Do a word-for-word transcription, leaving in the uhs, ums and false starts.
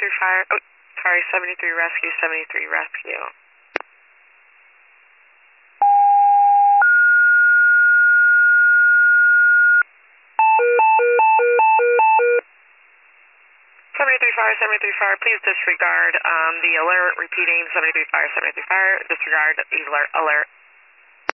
seventy-three fire, oh, sorry, seventy-three rescue, seventy-three rescue. seventy-three fire, seventy-three fire, please disregard um, the alert, repeating seventy-three fire, seventy-three fire, disregard alert, alert.